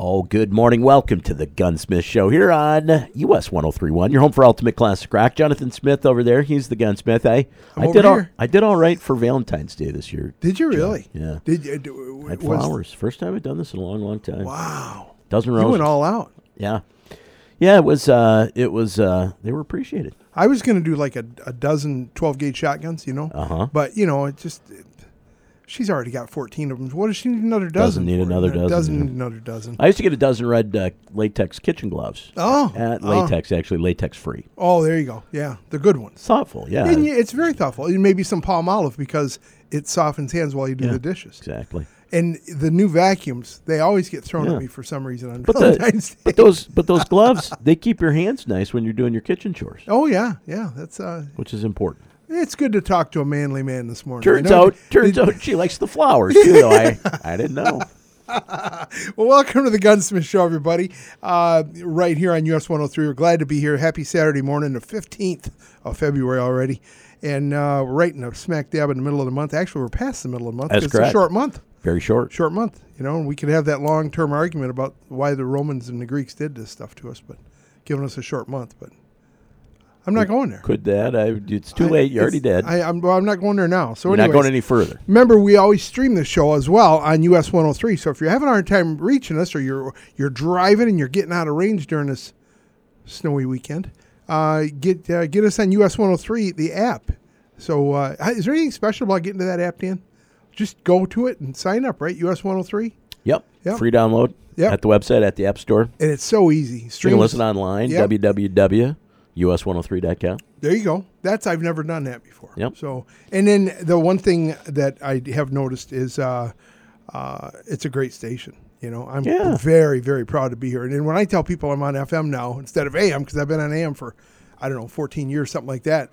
Oh, good morning. Welcome to the Gunsmith Show here on US 1031. Your home for Ultimate Classic Rock. Jonathan Smith over there. He's the Gunsmith. I did all right for Valentine's Day this year. Did you really? Yeah. Did you? I had flowers. First time I've done this in a long, long time. Wow. Dozen roses. You went all out. Yeah. Yeah, it was, they were appreciated. I was going to do like a dozen 12-gauge shotguns, Uh-huh. But, she's already got 14 of them. What does she need another dozen? Doesn't need another dozen. Doesn't yeah. need another dozen. I used to get a dozen red latex kitchen gloves. Oh. Latex, actually, latex free. Oh, there you go. Yeah, the good ones. Thoughtful, yeah. And it's very thoughtful. And maybe some Palmolive because it softens hands while you do the dishes. Exactly. And the new vacuums, they always get thrown at me for some reason on Valentine's Day. But those gloves, they keep your hands nice when you're doing your kitchen chores. Oh, yeah. That's which is important. It's good to talk to a manly man this morning. Turns out she likes the flowers, too, though. I didn't know. Well, welcome to the Gunsmith Show, everybody. Right here on US 103. We're glad to be here. Happy Saturday morning, the 15th of February already. And right in the smack dab in the middle of the month. Actually, we're past the middle of the month. That's correct. It's a short month. Very short. Short month. And we could have that long-term argument about why the Romans and the Greeks did this stuff to us, but giving us a short month. But I'm not going there. Could that? It's too late. You're already dead. I'm not going there now. So you're not going any further. Remember, we always stream the show as well on US 103. So if you're having a hard time reaching us, or you're driving and you're getting out of range during this snowy weekend, get us on US 103, the app. So is there anything special about getting to that app, Dan? Just go to it and sign up, right? US 103? Yep. Free download at the website, at the App Store. And it's so easy. You can listen online, www.us103.com. There you go. I've never done that before. Yep. So, and then the one thing that I have noticed is it's a great station. I'm very, very proud to be here. And then when I tell people I'm on FM now instead of AM, because I've been on AM for, 14 years, something like that,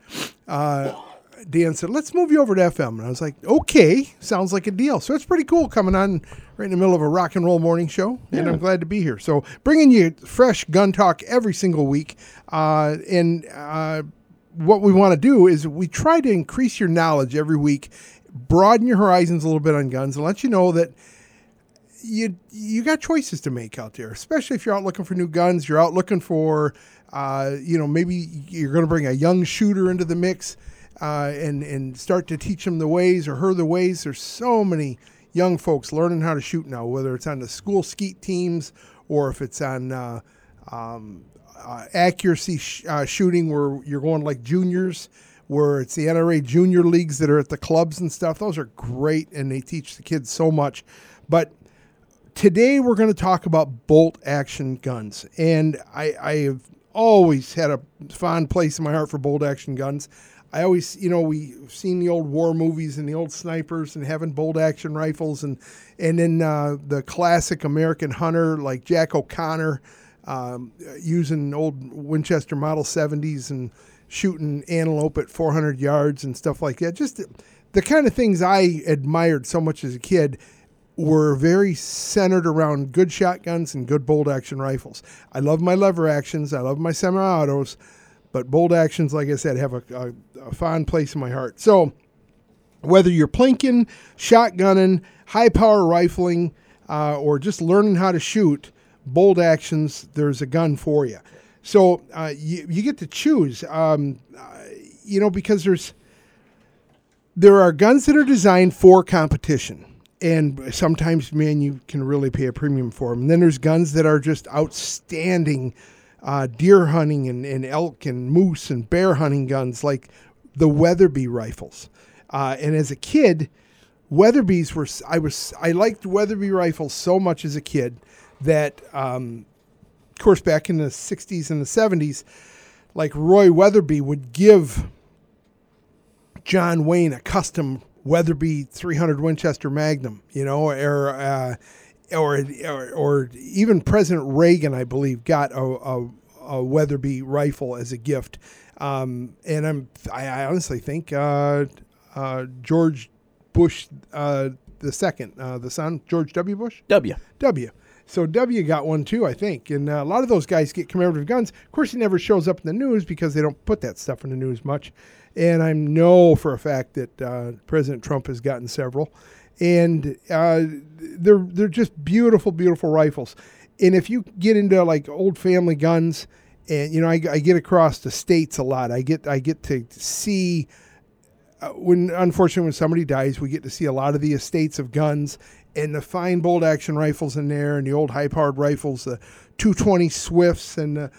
Dan said, let's move you over to FM. And I was like, okay, sounds like a deal. So it's pretty cool coming on right in the middle of a rock and roll morning show. And I'm glad to be here. So bringing you fresh gun talk every single week. And what we want to do is we try to increase your knowledge every week, broaden your horizons a little bit on guns, and let you know that you got choices to make out there, especially if you're out looking for new guns. You're out looking for, maybe you're going to bring a young shooter into the mix. And start to teach them the ways or her the ways. There's so many young folks learning how to shoot now, whether it's on the school skeet teams or if it's on accuracy shooting where you're going like juniors, where it's the NRA junior leagues that are at the clubs and stuff. Those are great, and they teach the kids so much. But today we're going to talk about bolt action guns, and I have always had a fond place in my heart for bolt action guns. I always, we've seen the old war movies and the old snipers and having bolt action rifles and then the classic American hunter like Jack O'Connor using old Winchester Model 70s and shooting antelope at 400 yards and stuff like that. Just the kind of things I admired so much as a kid were very centered around good shotguns and good bolt action rifles. I love my lever actions. I love my semi-autos. But bolt actions, like I said, have a fond place in my heart. So whether you're plinking, shotgunning, high-power rifling, or just learning how to shoot, bolt actions, there's a gun for you. So you get to choose, because there are guns that are designed for competition. And sometimes, man, you can really pay a premium for them. And then there's guns that are just outstanding deer hunting and elk and moose and bear hunting guns like the Weatherby rifles. And as a kid, Weatherbys were, I liked Weatherby rifles so much as a kid that, of course, back in the 60s and the 70s, like Roy Weatherby would give John Wayne a custom Weatherby 300 Winchester Magnum, or even President Reagan, I believe, got a Weatherby rifle as a gift. And I honestly think George Bush the second, the son, George W. Bush? W. So W got one too, I think. And a lot of those guys get commemorative guns. Of course, he never shows up in the news because they don't put that stuff in the news much. And I know for a fact that President Trump has gotten several. And they're just beautiful, beautiful rifles. And if you get into like old family guns, and I get across the states a lot. I get to see unfortunately when somebody dies, we get to see a lot of the estates of guns and the fine bolt action rifles in there, and the old high powered rifles, the 220 Swifts and the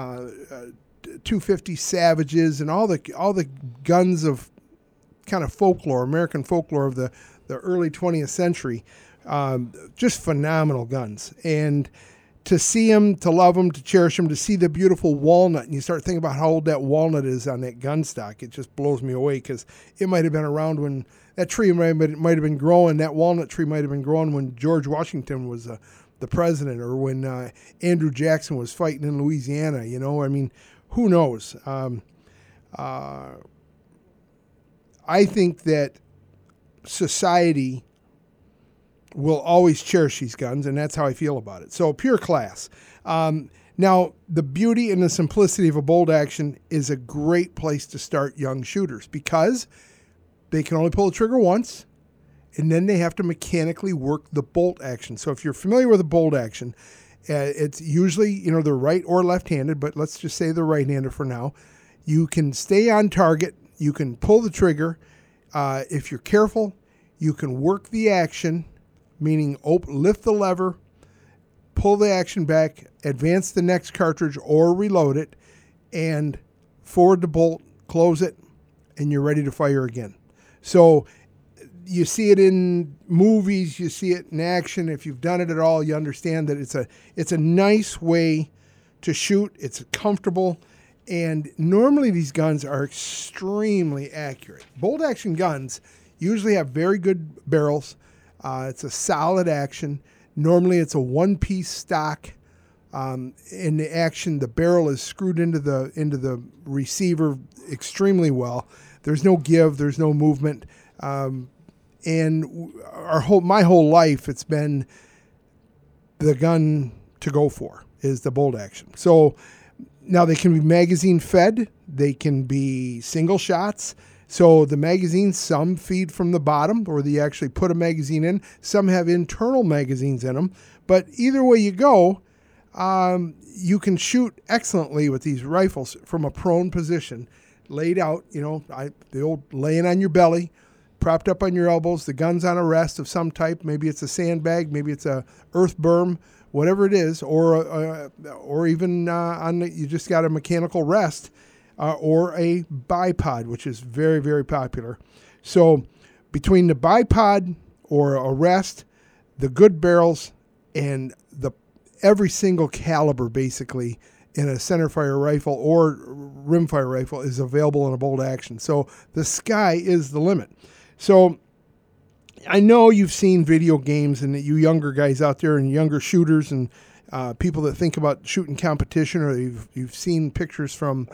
250 Savages, and all the guns of kind of folklore, American folklore of the early 20th century. Just phenomenal guns. And to see them, to love them, to cherish them, to see the beautiful walnut, and you start thinking about how old that walnut is on that gun stock, it just blows me away, because it might have been around when that tree might have been growing, that walnut tree might have been growing when George Washington was the president, or when Andrew Jackson was fighting in Louisiana. I mean, who knows? I think that society will always cherish these guns, and that's how I feel about it. So pure class. Now, the beauty and the simplicity of a bolt action is a great place to start young shooters, because they can only pull the trigger once, and then they have to mechanically work the bolt action. So if you're familiar with a bolt action, it's usually, they're right or left-handed, but let's just say they're right-handed for now. You can stay on target. You can pull the trigger. If you're careful, you can work the action, meaning lift the lever, pull the action back, advance the next cartridge or reload it, and forward the bolt, close it, and you're ready to fire again. So you see it in movies, you see it in action. If you've done it at all, you understand that it's a nice way to shoot. It's comfortable, and normally these guns are extremely accurate. Bolt action guns usually have very good barrels. It's a solid action. Normally it's a one-piece stock. In the action, the barrel is screwed into the receiver extremely well. There's no give. There's no movement. And my whole life, it's been the gun to go for is the bolt action. So now they can be magazine fed. They can be single shots. So the magazines, some feed from the bottom, or they actually put a magazine in. Some have internal magazines in them. But either way you go, you can shoot excellently with these rifles from a prone position, laid out, the old laying on your belly, propped up on your elbows, the gun's on a rest of some type. Maybe it's a sandbag, maybe it's a earth berm, whatever it is, or even you just got a mechanical rest. Or a bipod, which is very, very popular. So between the bipod or a rest, the good barrels, and every single caliber basically in a centerfire rifle or rimfire rifle is available in a bolt action. So the sky is the limit. So I know you've seen video games, and that you younger guys out there and younger shooters and people that think about shooting competition, or you've seen pictures from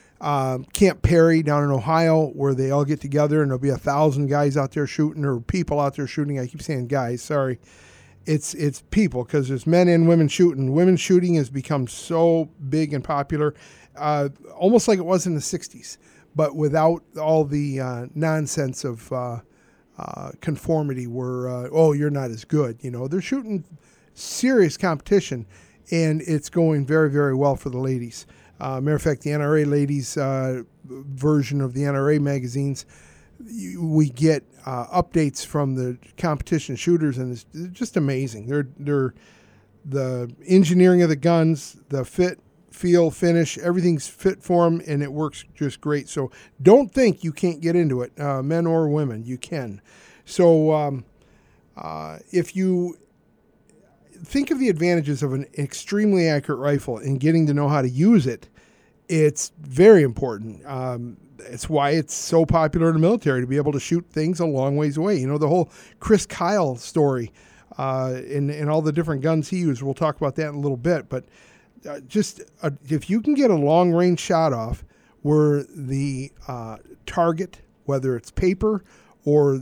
Camp Perry down in Ohio, where they all get together and there'll be 1,000 guys out there shooting, or people out there shooting. I keep saying guys, sorry. It's people, because there's men and women shooting. Women shooting has become so big and popular, almost like it was in the 60s, but without all the nonsense of conformity where, you're not as good. They're shooting serious competition, and it's going very, very well for the ladies. Matter of fact, the NRA ladies version of the NRA magazines, we get updates from the competition shooters, and it's just amazing. They're the engineering of the guns, the fit, feel, finish, everything's fit for them, and it works just great. So don't think you can't get into it, men or women. You can. So if you think of the advantages of an extremely accurate rifle and getting to know how to use it, it's very important. It's why it's so popular in the military, to be able to shoot things a long ways away. The whole Chris Kyle story and all the different guns he used. We'll talk about that in a little bit. But if you can get a long-range shot off where the target, whether it's paper or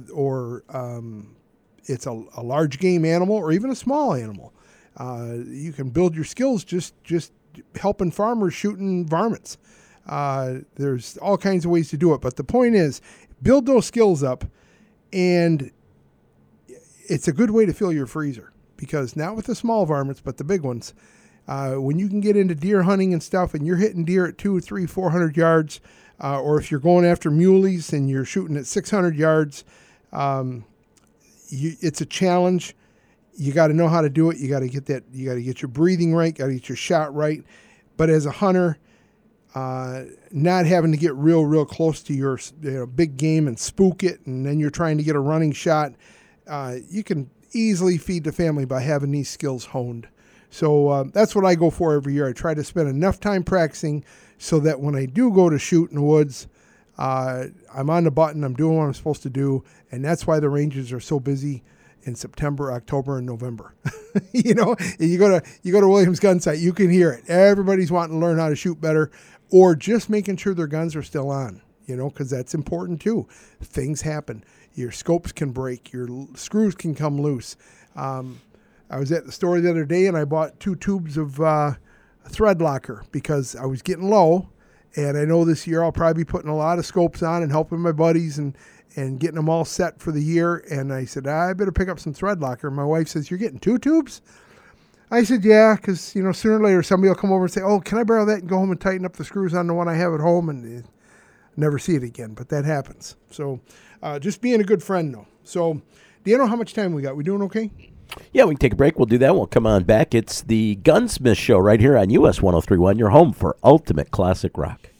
it's a large game animal or even a small animal, you can build your skills just helping farmers shooting varmints. There's all kinds of ways to do it, but the point is, build those skills up, and it's a good way to fill your freezer, because not with the small varmints, but the big ones. When you can get into deer hunting and stuff, and you're hitting deer at 200, 300, 400 yards, or if you're going after muleys and you're shooting at 600 yards, it's a challenge. You got to know how to do it. You got to get that. You got to get your breathing right. Got to get your shot right. But as a hunter, not having to get real close to your big game and spook it, and then you're trying to get a running shot, you can easily feed the family by having these skills honed. So that's what I go for every year. I try to spend enough time practicing so that when I do go to shoot in the woods, I'm on the button, I'm doing what I'm supposed to do, and that's why the ranges are so busy in September, October, and November. You go to Williams Gun Sight, you can hear it. Everybody's wanting to learn how to shoot better, or just making sure their guns are still on, because that's important too. Things happen. Your scopes can break. Your screws can come loose. I was at the store the other day, and I bought 2 tubes of thread locker because I was getting low, and I know this year I'll probably be putting a lot of scopes on and helping my buddies and getting them all set for the year. And I said, I better pick up some thread locker. My wife says, you're getting 2 tubes? I said, yeah, because sooner or later somebody will come over and say, oh, can I borrow that and go home and tighten up the screws on the one I have at home, and never see it again. But that happens. So just being a good friend, though. So do you know how much time we got? We doing okay? Yeah, we can take a break. We'll do that. We'll come on back. It's the Gunsmith Show right here on US 1031, your home for ultimate classic rock.